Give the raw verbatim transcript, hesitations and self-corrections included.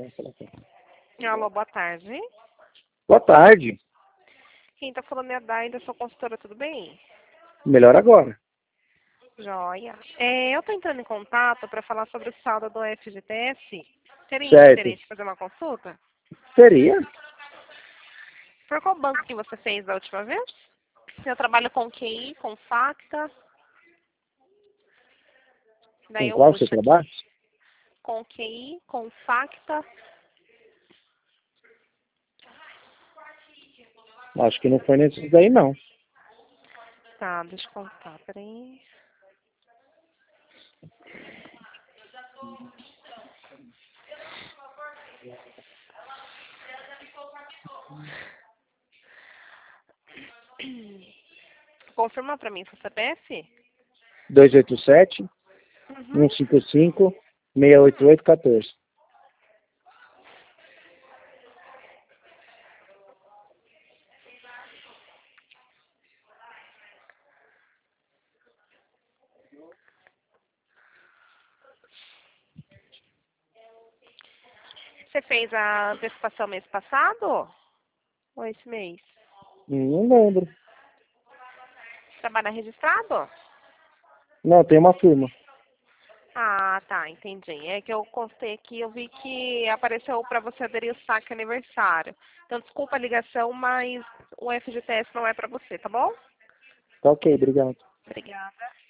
Alô, boa tarde. Boa tarde. Quem tá falando é a Dai da sua consultora, tudo bem? Melhor agora. Joia. É, eu tô entrando em contato para falar sobre o saldo do F G T S. Teria Certo. interesse em fazer uma consulta? Seria? Por qual banco que você fez da última vez? Eu trabalho com Q I, com Facta. Daí Com eu qual você puxo aqui. trabalha? Com Q I, com Facta. Acho que não foi nesses daí, não. Tá, deixa eu contar, peraí. Confirma pra mim seu C P F? dois oito sete, Uhum. um cinco cinco, seis oito oito, um quatro. Você fez a antecipação mês passado? Ou esse mês? Não lembro. Trabalha registrado? Não, tem uma firma. Ah, tá, entendi. É que eu constei aqui, eu vi que apareceu para você aderir o saque aniversário. Então, desculpa a ligação, mas o F G T S não é para você, tá bom? Tá ok, obrigado. Obrigada.